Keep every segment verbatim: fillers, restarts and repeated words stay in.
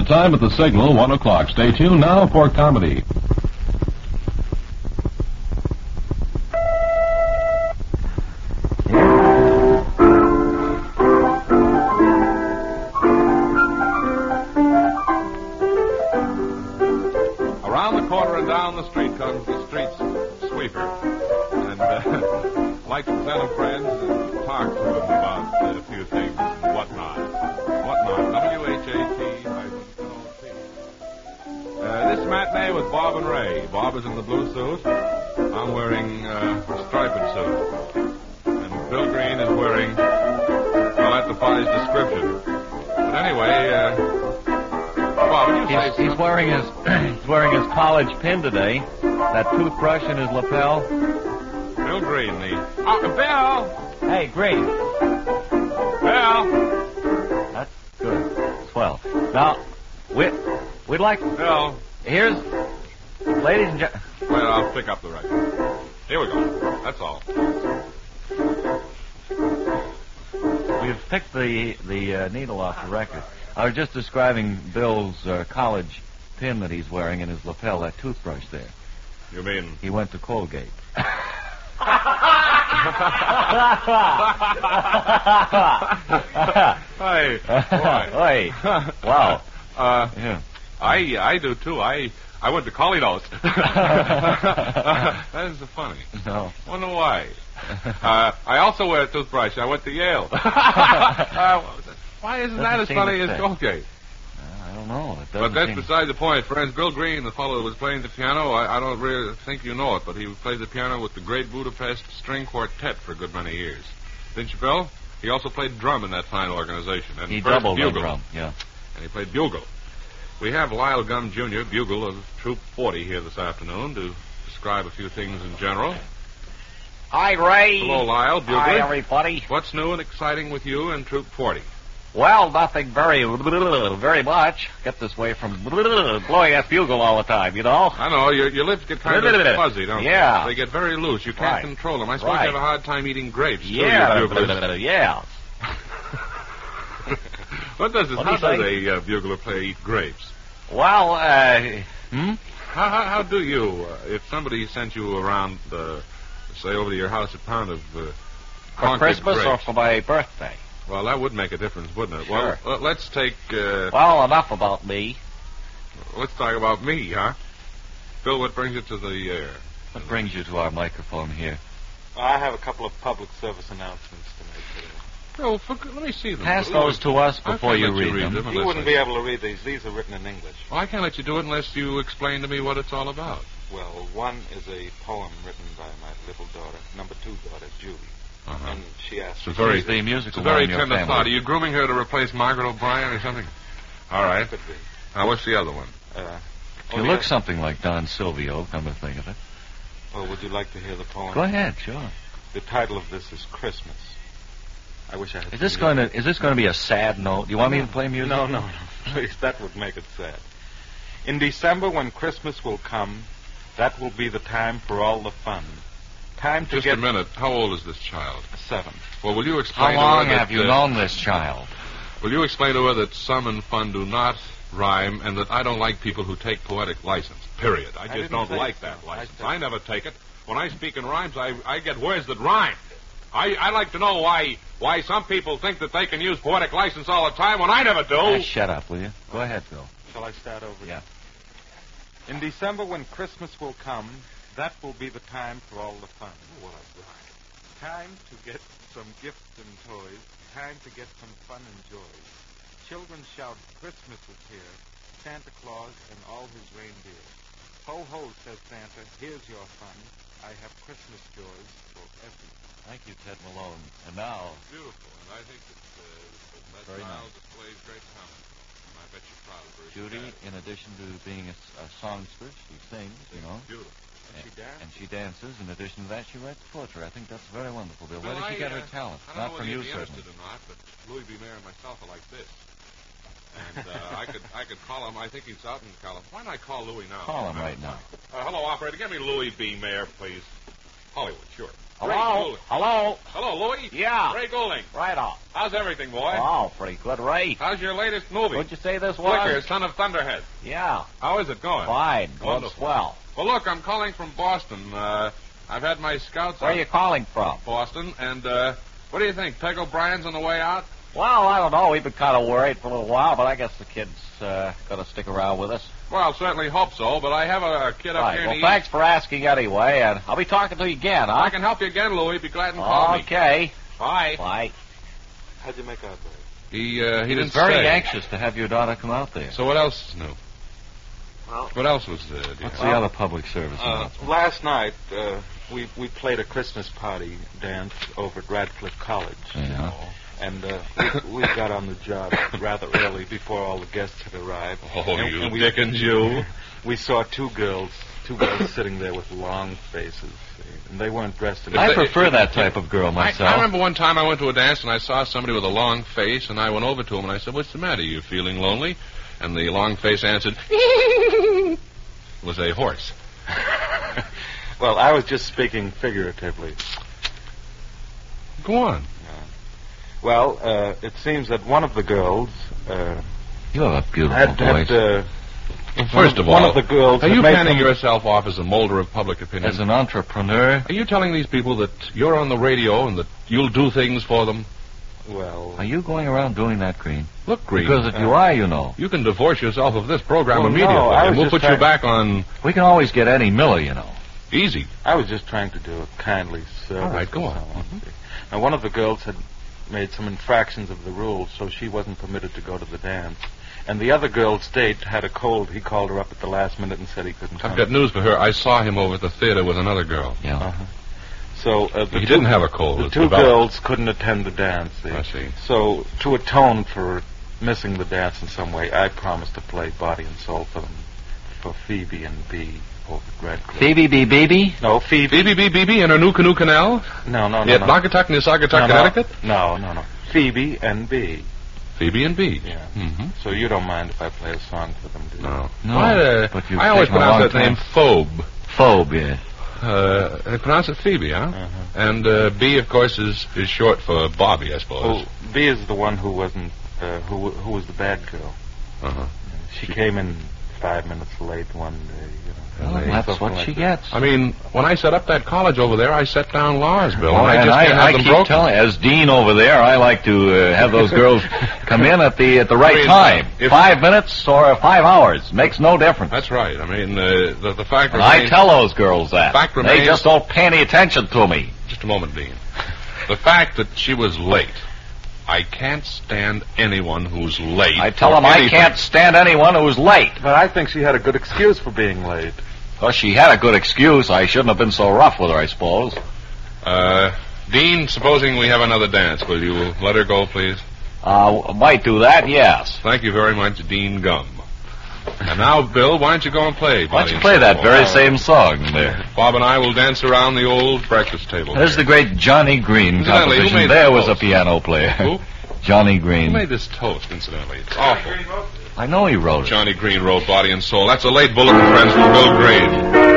time at the signal, one o'clock. Stay tuned now for comedy. Around the corner and down the street comes the street sweeper. And uh, like to send him friends and talk to him about uh, a few things and whatnot. Whatnot. W H A T hyphen L T. Uh, this matinee with Bob and Ray. Bob is in the blue suit. I'm wearing uh, a striped suit. And Bill Green is wearing, well, that defies description. But anyway, uh, Bob, would you say He's, he's wearing his he's wearing his college pin today. That toothbrush in his lapel. Bill Green, the... Oh, Bill! Hey, Green. Bill! That's good. Swell. Now, we we'd like... Bill. Here's... Ladies and gentlemen... Wait, I'll pick up the record. Here we go. That's all. We've picked the, the uh, needle off the record. I was just describing Bill's uh, college pin that he's wearing in his lapel, that toothbrush there. You mean... He went to Colgate. Hey, boy. Hey, wow. Uh, Yeah. I I do, too. I I went to Collidos. That is funny. No. Wonder why. Uh, I also wear a toothbrush. I went to Yale. uh, why isn't Doesn't that as seem funny to as fit. Colgate? I don't know. It But doesn't that's seem... beside the point. Friends, Bill Green, the fellow who was playing the piano, I, I don't really think you know it, but he played the piano with the Great Budapest String Quartet for a good many years. Didn't you, Bill? He also played drum in that fine organization. And He first doubled the bugle. drum, yeah. And he played bugle. We have Lyle Gum, Junior, bugle of Troop forty here this afternoon to describe a few things in general. Hi, Ray. Hello, Lyle, bugler. Hi, everybody. What's new and exciting with you and Troop forty? Well, nothing very, very much. Get this way from blowing that bugle all the time, you know? I know, your, your lips get kind of fuzzy, don't Yeah. they? They get very loose. You can't Right. control them. I suppose Right. you have a hard time eating grapes, too, Yeah, you buglers. yeah. What does this, What how do you does a uh, bugler player eat grapes? Well, uh, hmm? How, how, how do you, uh, if somebody sent you around, uh, say, over to your house a pound of uh, For Concord Christmas grapes? or for my birthday? Well, that would make a difference, wouldn't it? Sure. Well, uh, let's take, uh, Well, enough about me. let's talk about me, huh? Bill, what brings you to the air? What brings you to our microphone here? I have a couple of public service announcements to make today. Oh, for, let me see them. Pass those to us I before can't you let read them. unless You wouldn't I- be able to read these. These are written in English. Well, I can't let you do it unless you explain to me what it's all about. Well, one is a poem written by my little daughter, number two daughter, Julie. Uh-huh. And she asked It's a me... very, She's the it's musical a very one in your tender family. thought. Are you grooming her to replace Margaret O'Brien or something? All right. Could be. Now, what's the other one? Uh, You oh, look yeah. something like Don Silvio, come to think of it. Oh, would you like to hear the poem? Go ahead, sure. The title of this is Christmas. I wish I had... Is this some going music. to is this going to be a sad note? Do you want me to play music? No, no, no. Please, that would make it sad. In December, when Christmas will come, that will be the time for all the fun. Time to Just get... a minute. How old is this child? Seven. Well, will you How explain long to her have that, you uh, known this child? Will you explain to her that sum and fun do not rhyme and that I don't like people who take poetic license, period. I just didn't don't say like so. that I license. said- I never take it. When I speak in rhymes, I, I get words that rhyme. I, I like to know why why some people think that they can use poetic license all the time when I never do. Ah, shut up, will you? Go ahead, Phil. Shall I start over? Yeah. In December, when Christmas will come, that will be the time for all the fun. What a rhyme. Time to get some gifts and toys. Time to get some fun and joy. Children shout, Christmas is here. Santa Claus and all his reindeer. Ho, ho, says Santa, here's your fun. I have Christmas joys for everyone. Thank you, Ted Malone. And now, Beautiful, and I think that, uh, that Very child nice. displays great talent. And I bet you're proud of her. Judy, in addition to being a, a songster, she sings, you know. Beautiful. And she danced. And she dances. In addition to that, she writes poetry. I think that's very wonderful, Bill. Well, Where did she I, get her uh, talent? I don't Not know from whether you, you'd be certainly. interested or not, but Louis B. Mayer and myself are like this. And uh, I could I could call him. I think he's out in California. Why don't I call Louis now? Call him right now. Uh, hello, operator. Give me Louis B. Mayer, please. Hollywood, sure. Hello? Hello? Hello, Louie? Yeah. Ray Goulding. Right on. How's everything, boy? Oh, pretty good, Ray. How's your latest movie? What'd you say this was? Flicker, Son of Thunderhead. Yeah. How is it going? Fine. Going Wonderful. swell. Well, look, I'm calling from Boston. Uh, I've had my scouts Where are out you calling from? Boston, and uh, what do you think? Peg O'Brien's on the way out? Well, I don't know. We've been kind of worried for a little while, but I guess the kid's uh, going to stick around with us. Well, certainly hope so, but I have a kid up Right. here Well, in the thanks for asking anyway, and I'll be talking to you again, huh? I can help you again, Louie. Be glad and call me. Okay. Bye. Bye. How'd you make out, Ray? He, uh, he, He didn't was very say. anxious to have your daughter come out there. So what else is new? Well, What else was uh, do you What's have? the other public service uh, announcement? last night, uh, we we played a Christmas party dance over at Radcliffe College. Yeah. And uh, we, we got on the job rather early before all the guests had arrived. Oh, and, you and we, Dickens, you. We saw two girls, two girls sitting there with long faces, and they weren't dressed in. I It- prefer it- that type of girl I, myself. I remember one time I went to a dance and I saw somebody with a long face, and I went over to him and I said, "What's the matter? You feeling lonely?" And the long face answered, "It was a horse." Well, I was just speaking figuratively. Go on. Well, uh, it seems that one of the girls uh, You have a beautiful had, voice. had uh, Well, one first of all, one of the girls are had you made panning some- yourself off as a molder of public opinion? As an entrepreneur, Are you telling these people that you're on the radio and that you'll do things for them? Well, are you going around doing that, Green? Look, Green, Because if you Uh, are, you know. you can divorce yourself of this program Well, no, immediately, I was and we'll just put you trying- back on We can always get Eddie Miller, you know. easy. I was just trying to do a kindly service. All right, go for on. someone. Now, one of the girls had made some infractions of the rules, so she wasn't permitted to go to the dance. And the other girl's date had a cold. He called her up at the last minute and said he couldn't come. I've got news for her. I saw him over at the theater with another girl. Yeah. Uh-huh. So uh, the He two, didn't have a cold. The It's two developed. girls couldn't attend the dance. see. I see. So to atone for missing the dance in some way, I promised to play Body and Soul for them, for Phoebe and Bee over at Radcliffe. Phoebe B. Beebe? No, Phoebe. B B B B B in her new canoe canal No, no, no, at no. Naugatuck, Nissaugatuck, no, no. Connecticut. No, no, no. Phoebe and Bee. Phoebe and B. Yeah. Mm-hmm. So you don't mind if I play a song for them, do you? No. No, Why, uh, but you've I always taken a pronounce long that name time. Phobe. Phobe, yeah. Uh, I pronounce it Phoebe, huh? Uh-huh. And uh, B, of course, is, is short for Bobby, I Oh, suppose. Bee is the one who wasn't, uh, who who was the bad girl. Uh-huh. She came in five minutes late one day. You know, Well, late, that's something what like she that. gets. I mean, when I set up that college over there, I set down laws, Bill. Oh, and I and just I, can't I have them keep broken. telling, as dean over there, I like to uh, have those girls come in at the at the right I mean, time. if- Five minutes or five hours makes no difference. That's right. I mean, uh, the, the fact And I remains... tell those girls that. Fact They remains- just don't pay any attention to me. Just a moment, Dean. The fact that she was late. I can't stand anyone who's late. I tell for them I anything. can't stand anyone who's late. But I think she had a good excuse for being late. Well, she had a good excuse. I shouldn't have been so rough with her, I suppose. Uh, Dean, supposing we have another dance, will you let her go, please? Uh, might do that, yes. Thank you very much, Dean Gum. And now, Bill, why don't you go and play? Why Body don't you and play Soul? that very Uh, same song there? Bob and I will dance around the old breakfast table. There's there. the great Johnny Green Incidentally, who composition. made There the was a toast? piano player. Who? Johnny Who Green. made this toast, incidentally? It's awful. I know he wrote it. Johnny Green wrote Body and Soul. That's a late bulletin, friends, from Bill Green.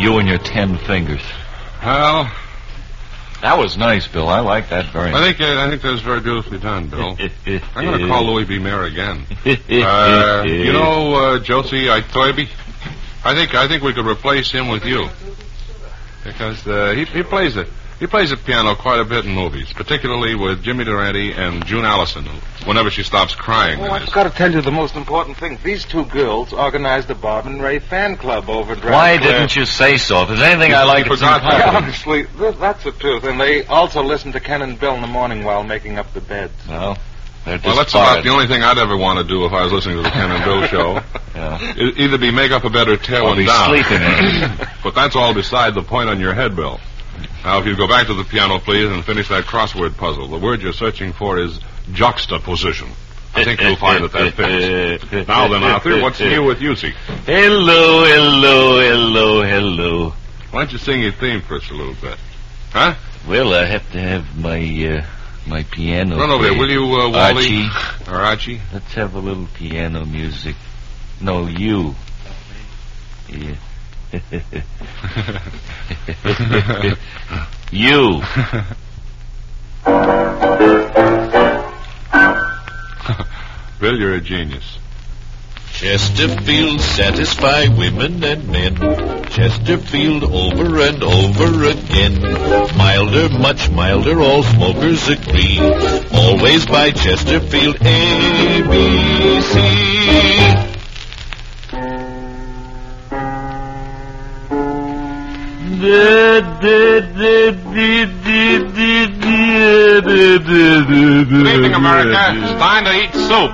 you and your ten fingers. Well, That was nice, Bill. I like that very I much. think uh, I think that was very beautifully done, Bill. I'm going to call Louis B. Mayer again. Uh, you know, uh, Josie Itoibe, I think I think we could replace him with you because uh, he he plays it. He plays the piano quite a bit in movies, particularly with Jimmy Durante and June Allison, whenever she stops crying. Oh, I've got to tell you the most important thing. These two girls organized the Bob and Ray fan club over Dracula. Why didn't you say so? If there's anything I like, You it's forgot that. Yeah, incompetence. honestly, th- that's the truth. And they also listen to Ken and Bill in the morning while making up the beds. Well, they're Well, that's disbarred. about the only thing I'd ever want to do if I was listening to the Ken and Bill show. Yeah. E- Either be make up a bed or tear Or one be down. sleeping in it. But that's all beside the point on your head, Bill. Now, if you go back to the piano, please, and finish that crossword puzzle. The word you're searching for is juxtaposition. I think you'll find that that fits. Now then, Arthur, what's new with Yusi? Hello, hello, hello, hello. Why don't you sing your theme for us a little bit? Huh? Well, I have to have my uh, my piano. Run over there, played. will you, uh, Wally? Archie, Or Archie? let's have a little piano music. No, you. Yeah. You. Bill, you're a genius. Chesterfield satisfy women and men. Chesterfield over and over again. Milder, much milder, all smokers agree. Always buy Chesterfield A B C. Good evening, America. It's time to eat soup.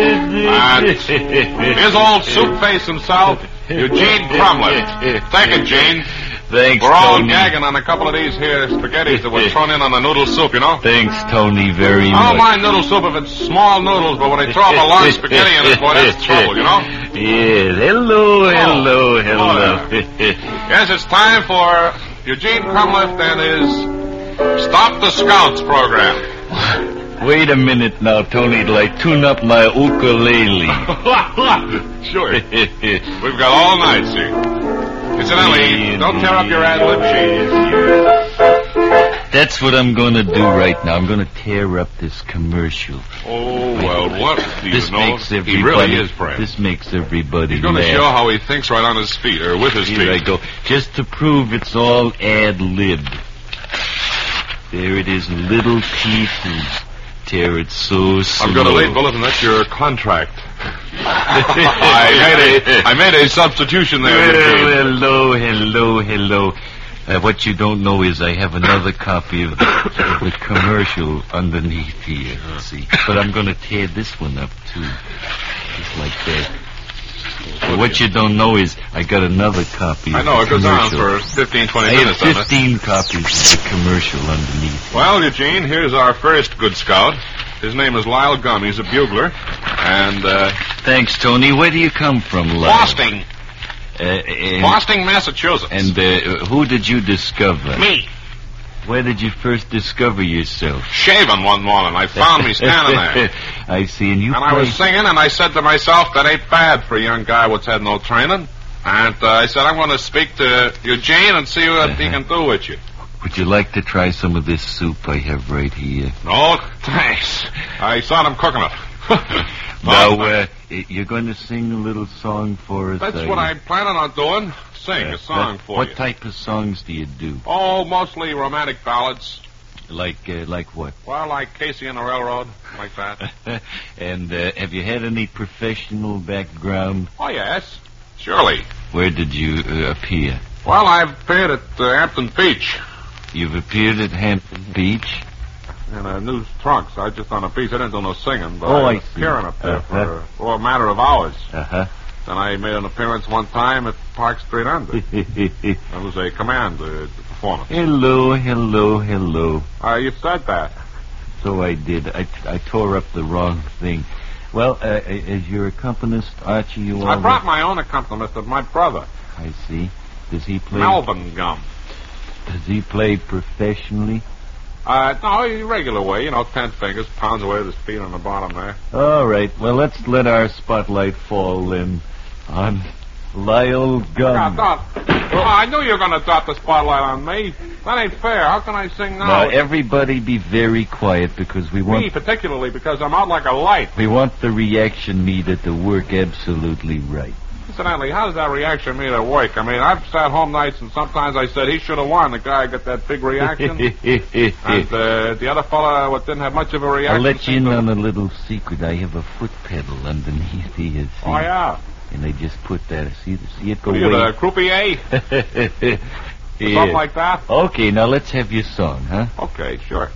And here's old soup face himself, Eugene Crumlin. Take it, Gene. Thanks, We're all Tony. gagging on a couple of these here spaghettis that were thrown in on the noodle soup, you know? Thanks, Tony, very I much. don't mind noodle soup if it's small noodles, but when they throw up a large spaghetti in it, boy, that's trouble, you know? Yes. Hello, hello, hello. Yes, it's time for Eugene Crumlift and his Stop the Scouts program. Wait a minute now, Tony, till I tune up my ukulele. Sure. We've got all night, see. Incidentally, don't tear up your ad-lib sheet. That's what I'm going to do right now. I'm going to tear up this commercial. Oh, well, what do you This know? makes everybody. He really is, Fred. This makes everybody He's going to laugh. show how he thinks right on his feet, or with his Here I feet. go. Just to prove it's all ad-libbed. There it is, little pieces. Tear it so slow. I've got a late bulletin. That's your contract. I made a I made a substitution there. Well, Eugene. hello, hello, hello. Uh, what you don't know is I have another copy of the, of the commercial underneath here. See, but I'm going to tear this one up too, just like that. But what you don't know is I got another copy. I of know, the it goes on commercial. for fifteen, twenty I have minutes. doesn't it? fifteen copies of the commercial underneath. Well, Eugene, here's our first good scout. His name is Lyle Gum. He's a bugler. And, uh... Thanks, Tony. Where do you come from, Lyle? Boston. Uh, and, Boston, Massachusetts. And uh, who did you discover? me. Where did you first discover yourself? Shaving one morning. I found me standing there. I see, and you And I play... was singing, and I said to myself, that ain't bad for a young guy what's had no training. And uh, I said, I'm going to speak to Eugene and see what he can do with you. Would you like to try some of this soup I have right here? No, thanks. I saw them cooking it. Now, No, uh, you're going to sing a little song for us. That's uh, what I'm planning on doing. Sing uh, a song what, for What you. type of songs do you do? Oh, mostly romantic ballads. Like, uh, like what? Well, like Casey and the Railroad, like that. And uh, have you had any professional background? Oh, yes. Surely. Where did you uh, appear? Well, I've appeared at uh, Hampton Beach You've appeared at Hampton Beach. in a news trunks. I just on a piece. I didn't do no singing, but Oh, I I was see. appearing up there Uh-huh. for, for a matter of hours. Uh-huh. Then I made an appearance one time at Park Street Under. It was a command uh, performance. Hello, hello, hello. Uh, you said that. So I did. I, I tore up the wrong thing. Well, uh, as your accompanist, Archie, you I all... brought my own accompanist of my brother, I see. Does he play... Melvin Gum. Does he play professionally? Uh, no, a regular way, you know, ten fingers, pounds away with his feet on the bottom there. All right. Well, let's let our spotlight fall then on Lyle Yeah, Gum. drop. Oh, I knew you were going to drop the spotlight on me. That ain't fair. How can I sing now? Now, everybody be very quiet because we me, want particularly, because I'm out like a light. we want the reaction meter to work absolutely right. Incidentally, how does that reaction meter work? I mean, I've sat home nights and sometimes I said he should have won. The guy got that big reaction. And uh, the other fella what didn't have much of a reaction. I'll let you in seemed to- on a little secret. I have a foot pedal underneath here. See? Oh, yeah. And I just put that. See, see it go What are you, way. the croupier? Yeah. Something like that? Okay, now let's have your song, huh? Okay, sure.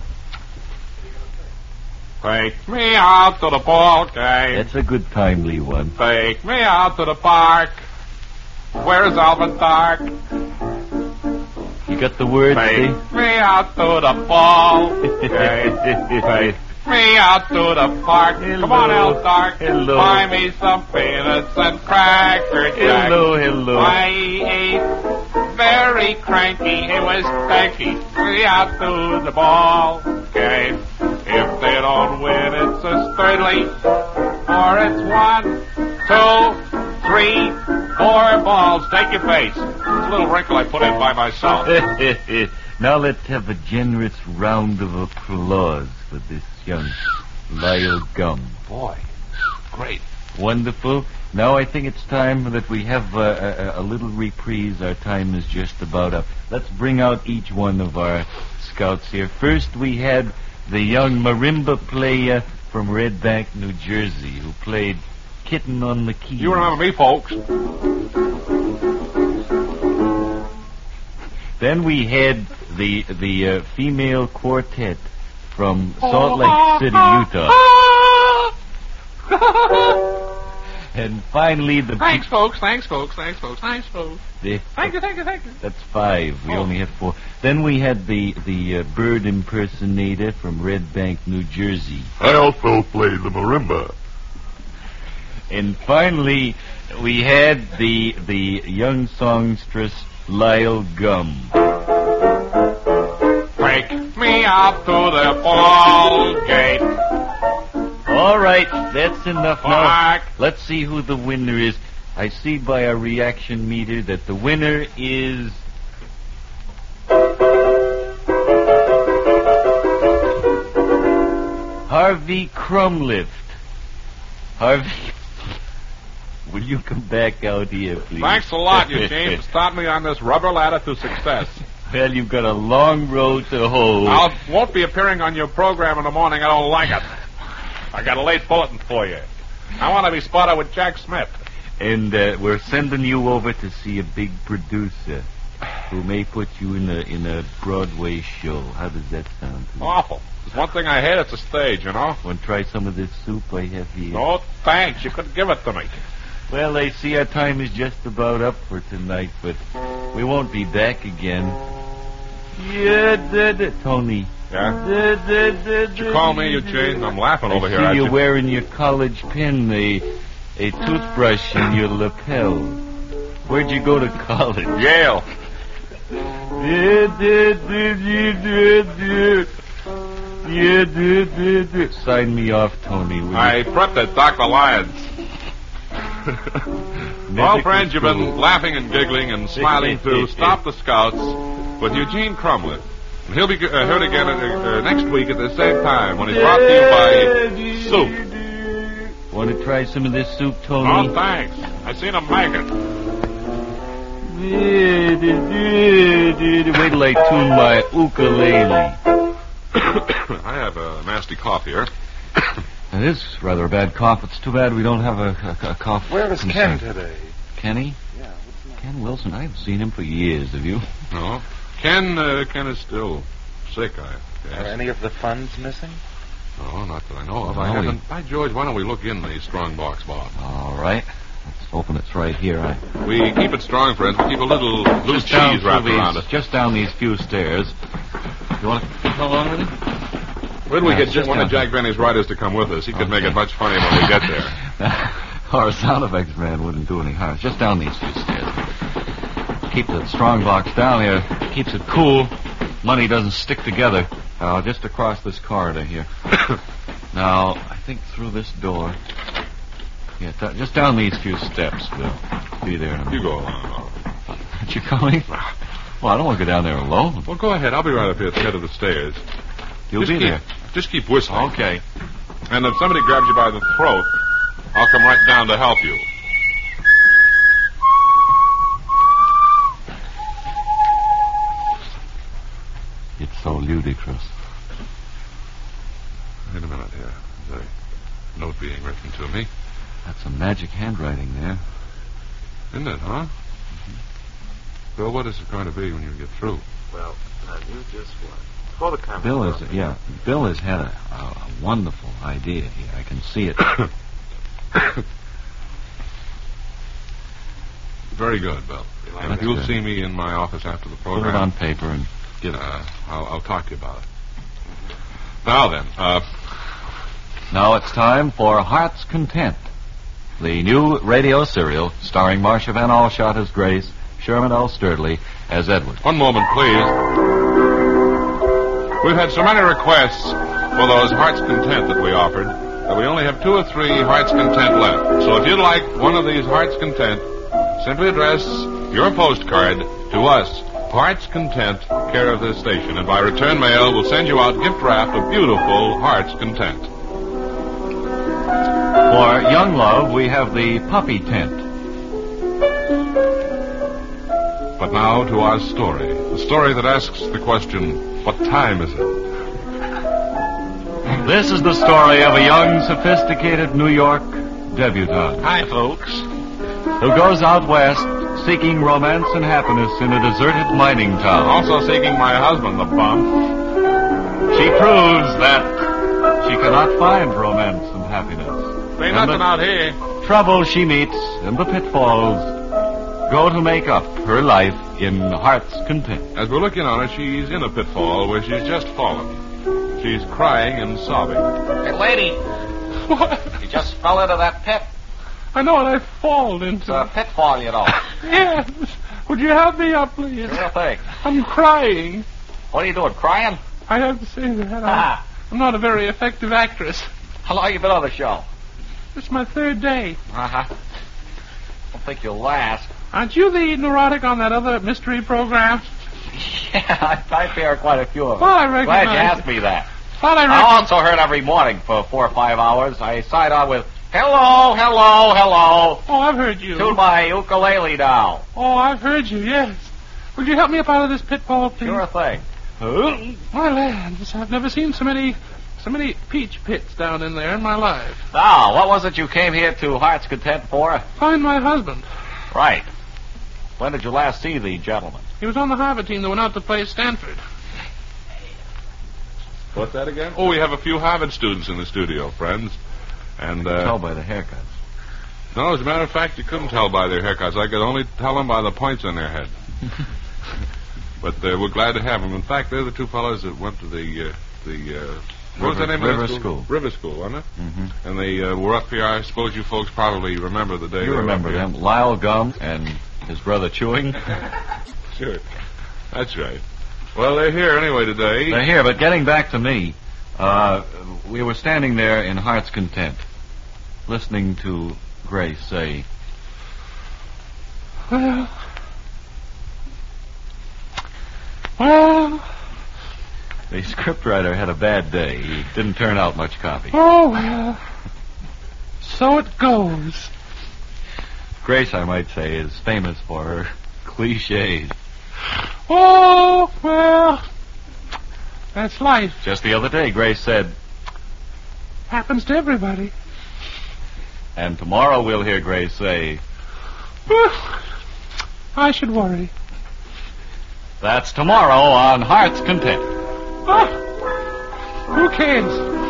Take me out to the ball game. That's a good timely one. Take me out to the park. Where's Alvin Dark? You got the words, Take see? me out to the ball game. Take me out to the park. Come on, Hello. Al Dark. Hello. Buy me some peanuts and cracker jack. Hello, hello. I ate very cranky. It was stanky. Me out to the ball game. If they don't win, it's a Sturdley. Or it's one, two, three, four balls. Take your face. It's a little wrinkle I put in by myself. Now let's have a generous round of applause for this young Lyle Gum. Boy, great. Wonderful. Now I think it's time that we have uh, a, a little reprise. Our time is just about up. Let's bring out each one of our scouts here. First we had the young marimba player from Red Bank, New Jersey, who played Kitten on the Keys. You remember me, folks. Then we had the the uh, female quartet from Salt Lake City, Utah. And finally the... Thanks, folks. Thanks, folks. Thanks, folks. Thanks, folks. the Thank you, thank you, thank you. That's five. We Oh. only had four. Then we had the the uh, bird impersonator from Red Bank, New Jersey. I also play the marimba. And finally, we had the the young songstress Lyle Gum. Take me out to the ball gate. All right, that's enough now. Park. Let's see who the winner is. I see by our reaction meter that the winner is... Harvey Crumlift. Harvey, will you come back out here, please? Thanks a lot, Eugene, for starting me on this rubber ladder to success. Well, you've got a long road to hoe. I won't be appearing on your program in the morning. I don't like it. I got a late bulletin for you. I want to be spotted with Jack Smith. And uh, we're sending you over to see a big producer who may put you in a in a Broadway show. How does that sound to you? Awful. There's one thing I hate, it's a stage, you know? Want to try some of this soup I have here? No, thanks. You couldn't give it to me. Well, I see our time is just about up for tonight, but we won't be back again. Yeah, da, da. Tony. Yeah? Da, da, da, Did you call me, Eugene? I'm laughing over I here see at you you. wearing your college pin, a, a toothbrush in your lapel. Where'd you go to college? Yale. Yeah, da, da, da, da, da. Yeah, da, da, da. Sign me off, Tony. will I you? prepped at Doctor Lyons. Well, friends, you've been laughing and giggling and smiling through Stop the Scouts with Eugene Crumlin. And he'll be uh, heard again uh, uh, next week at the same time when he's brought to you by Soup. Want to try some of this soup, Tony? Oh, thanks. I seen him make it. Wait till I tune my ukulele. I have a nasty cough here. It is rather a bad cough. It's too bad we don't have a, a, a cough. Where is concern. Ken today? Kenny? Yeah, what's the matter? Ken Wilson. I haven't seen him for years. Have you? No. Ken, uh, Ken is still sick, I guess. Are any of the funds missing? No, not that I know of. No, I we- haven't. By George, why don't we look in the strong box, Bob? All right. Let's open it's right here. I We keep it strong, friends. We keep a little loose just down cheese through wrapped these, around it. just down these few stairs. You want to come along with him? When do we Yeah, get just one of down. Jack Benny's writers to come with us? He could make Okay. it much funnier when we get there. Our sound effects man wouldn't do any harm. Just down these few stairs. Keep the strong box down here. Keeps it cool. Money doesn't stick together. Uh, just across this corridor here. Now, I think through this door. Yeah, d- just down these few steps. We'll be there in a minute. You go along. Aren't you coming? Well, I don't want to go down there alone. Well, go ahead. I'll be right up here at the head of the stairs. You'll just be keep, there. Just keep whistling. Okay. And if somebody grabs you by the throat, I'll come right down to help you. It's so ludicrous. Wait a minute here. There's a note being written to me. That's some magic handwriting there. Isn't it, huh? Mm-hmm. Bill, what is it going to be when you get through? Well, I knew just what. Before the camera. Bill is, yeah, Bill has had a, a, a wonderful idea here. I can see it. Very good, Bill. And if you'll good. see me in my office after the Put it program, on paper and give it. uh, I'll, I'll talk to you about it. Now then, uh, Now it's time for Heart's Content, the new radio serial starring Marcia Van Alshot as Grace, Sherman L. Sturdley as Edward. one moment, please. We've had so many requests for those Heart's Content that we offered that we only have two or three Heart's Content left. So if you'd like one of these Heart's Content, simply address your postcard to us, Heart's Content, care of this station. And by return mail, we'll send you out gift wrapped of beautiful Heart's Content. For Young Love, we have the Puppy Tent. But now to our story. The story that asks the question, what time is it? This is the story of a young, sophisticated New York debutante. Hi, folks. Who goes out west seeking romance and happiness in a deserted mining town. Also seeking my husband, the bum. She proves that she cannot find romance and happiness. Ain't And nothing the out here. trouble she meets and the pitfalls go to make up her life in Heart's Content. As we're looking on her, she's in a pitfall where she's just fallen. She's crying and sobbing. Hey, lady. What? You just fell into that pit. I know what I fall into. It's a pitfall, you know. Yes. Would you help me up, please? Sure thing. I'm crying. What are you doing, crying? I have to say that. Ah. I'm not a very effective actress. How long you been on the show? It's my third day. Uh-huh. Don't think you'll last. Aren't you the neurotic on that other mystery program? Yeah, I hear quite a few of them. Well, I recognize Glad you asked me that. Thought I I recognize. also heard every morning for four or five hours. I sign on with, hello, hello, hello, Oh, I've heard you. to my ukulele now. Oh, I've heard you, yes. Would you help me up out of this pitfall, please? Sure thing. My lands, I've never seen so many, so many peach pits down in there in my life. Now, what was it you came here to Heart's Content for? Find my husband. Right. When did you last see the gentleman? He was on the Harvard team that went out to play Stanford. What's that again? Oh, we have a few Harvard students in the studio, friends. And, uh... Tell by the haircuts. No, as a matter of fact, you couldn't tell by their haircuts. I could only tell them by the points on their head. But uh, we're glad to have them. In fact, they're the two fellows that went to the, uh, the, uh... What was the River- name of River that school? School. River School, wasn't it? Mm-hmm. And they uh, were up here. I suppose you folks probably remember the day they You were remember up here. them. Lyle Gum and his brother Chewing. Sure. That's right. Well, they're here anyway today. They're here, but getting back to me, uh, we were standing there in Heart's Content, listening to Grace say, Well... Well... the scriptwriter had a bad day. He didn't turn out much copy. Oh, well... So it goes. Grace, I might say, is famous for her cliches. Oh, well... That's life. Just the other day, Grace said, Happens to everybody. and tomorrow we'll hear Grace say, I should worry. that's tomorrow on Heart's Content. Oh, who cares?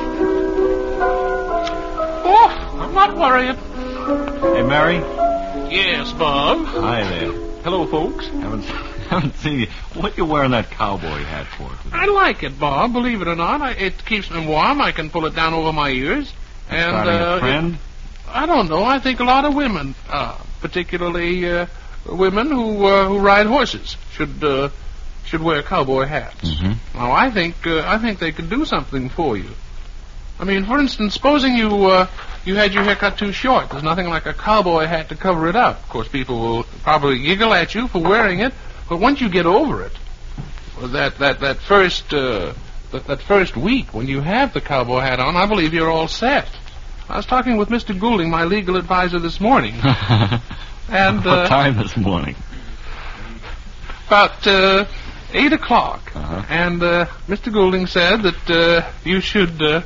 Oh, I'm not worrying. Hey, Mary. Yes, Bob. Hi there. Hello, folks. Haven't, haven't seen you. What you wearing that cowboy hat for? I like it, Bob. Believe it or not, I, it keeps me warm. I can pull it down over my ears. And Starting uh, a trend? it- I don't know. I think a lot of women, uh, particularly uh, women who uh, who ride horses, should uh, should wear cowboy hats. Mm-hmm. Now, I think uh, I think they could do something for you. I mean, for instance, supposing you uh, you had your hair cut too short. There's nothing like a cowboy hat to cover it up. Of course, people will probably giggle at you for wearing it, but once you get over it, well, that that that first uh, that that first week when you have the cowboy hat on, I believe you're all set. I was talking with Mister Goulding, my legal advisor, this morning, and uh, what time this morning? About uh, eight o'clock, uh-huh. and uh, Mister Goulding said that uh, you should. Uh,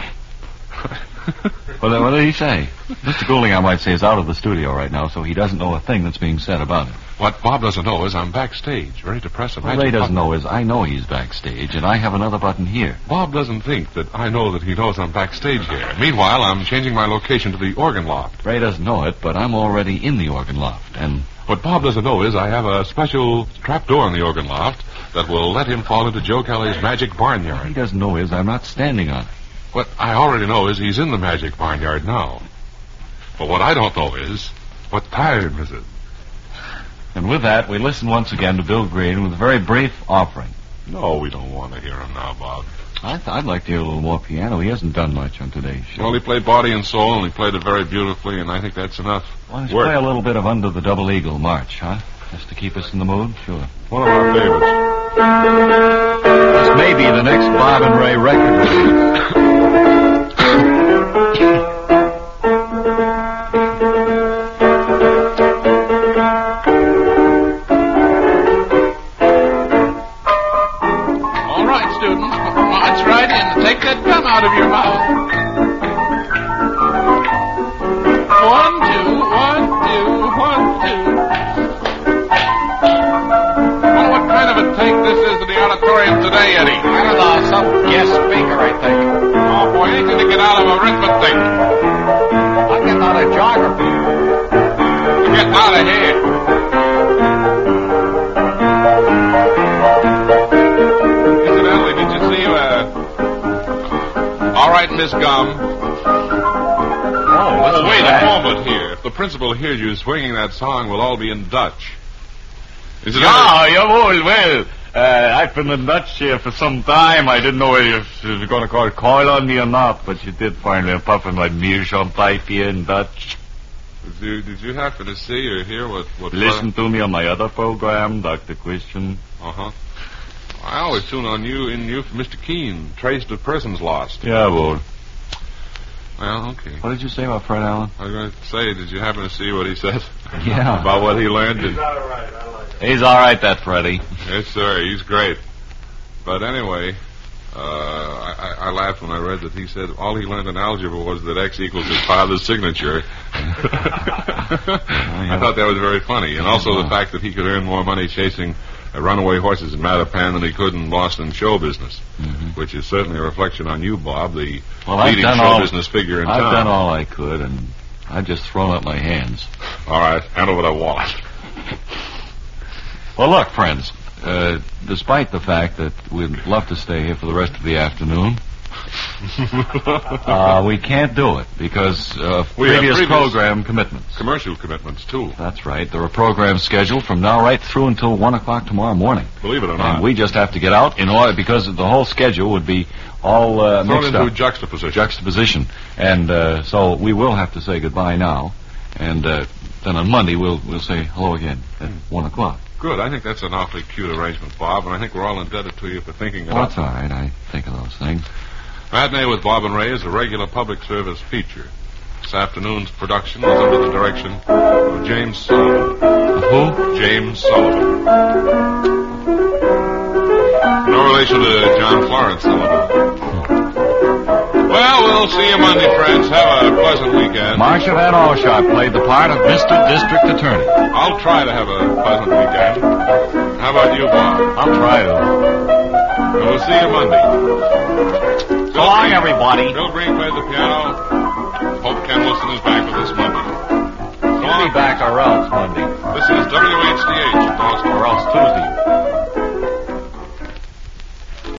Well, what did he say? Mister Goulding, I might say, is out of the studio right now, so he doesn't know a thing that's being said about it. What Bob doesn't know is I'm backstage, ready to press a What magic Ray doesn't button. know is I know he's backstage, and I have another button here. Bob doesn't think that I know that he knows I'm backstage here. Meanwhile, I'm changing my location to the organ loft. Ray doesn't know it, but I'm already in the organ loft, and... What Bob doesn't know is I have a special trap door in the organ loft that will let him fall into Joe Kelly's magic What he barnyard. doesn't know is I'm not standing on it. What I already know is he's in the magic barnyard now. But what I don't know is, what time is it? And with that, we listen once again to Bill Green with a very brief offering. No, we don't want to hear him now, Bob. I th- I'd like to hear a little more piano. He hasn't done much on today's show. Well, he played Body and Soul, and he played it very beautifully, and I think that's enough. Why don't you work. play a little bit of Under the Double Eagle March, huh? Just to keep us in the mood? Sure. One of our favorites. This may be the next Bob and Ray record release. All right, students, march right in. Take that gum out of your mouth. One, two, one, two, one, two. Well, what kind of a take this is to the auditorium today, Eddie? I don't know, some guest speaker, I think. Oh, boy, anything to get out of arithmetic. I'm getting out of geography. Get out of here. Incidentally, did you see, uh... All right, Miss Gum. Oh, Oh, wait a moment here. If the principal hears you swinging that song, we'll all be in Dutch. Is it Yeah, jawohl, well. Uh, I've been in Dutch here for some time. I didn't know if you were going to call it call on me or not, but you did finally puff in my meerschaum pipe here in Dutch. Did you, did you happen to see or hear what... what Listen to me on my other program, Doctor Christian. Uh-huh. I always tune on you in you for Mister Keene, Traced of Persons Lost. Jawohl. Well, okay. What did you say about Fred Allen? I was going to say, did you happen to see what he said? Yeah. About what he learned? in- He's all right, that Freddie. Yes, sir. He's great. But anyway, uh, I, I, I laughed when I read that he said all he learned in algebra was that X equals his father's signature. I thought that was very funny. And also the fact that he could earn more money chasing uh, runaway horses in Mattapan than he could in Boston show business, Mhm. which is certainly a reflection on you, Bob, the Well, I've leading done show all- business figure in I've town. done all I could, and I've just thrown up my hands. All right, handle what I want. Well, look, friends, uh, despite the fact that we'd love to stay here for the rest of the afternoon, uh, we can't do it because of We have previous, previous- program commitments. Commercial commitments, too. That's right. There are programs scheduled from now right through until one o'clock tomorrow morning. Believe it or not. And we just have to get out in order because the whole schedule would be all uh, Thrown mixed into up. juxtaposition. Juxtaposition. And uh, so we will have to say goodbye now. And uh, then on Monday we'll we'll say hello again at one o'clock. Good. I think that's an awfully cute arrangement, Bob, and I think we're all indebted to you for thinking it Well, up. that's all right. I think of those things. Matinee with Bob and Ray is a regular public service feature. This afternoon's production was under the direction of James Sullivan. Who? James Sullivan. No relation to John Florence Sullivan. Well, we'll see you Monday, friends. Have a pleasant weekend. Marcia Van Alshot played the part of Mister District Attorney. I'll try to have a pleasant weekend. How about you, Bob? I'll try to. And we'll see you Monday. So long, everybody. Bill Green played the piano. Hope Ken Wilson is back with us Monday. So He'll long. be back or else Monday. This is W H D H in Boston. Or else Tuesday.